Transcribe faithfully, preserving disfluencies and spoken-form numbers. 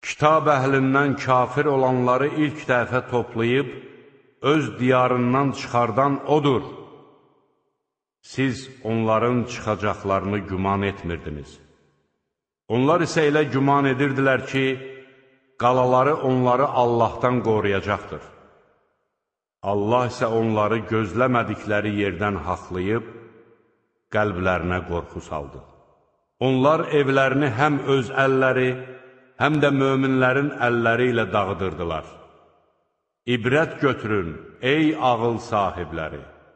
Kitab əhlindən kafir olanları ilk dəfə toplayıb, öz diyarından çıxardan odur. Siz onların çıxacaqlarını güman etmirdiniz. Onlar isə elə güman edirdilər ki, qalaları onları Allahdan qoruyacaqdır. Allah isə onları gözləmədikləri yerdən haqlayıb, qəlblərinə qorxu saldı. Onlar evlərini həm öz əlləri, həm də möminlərin əlləri ilə dağıdırdılar. İbrət götürün, ey ağıl sahibləri!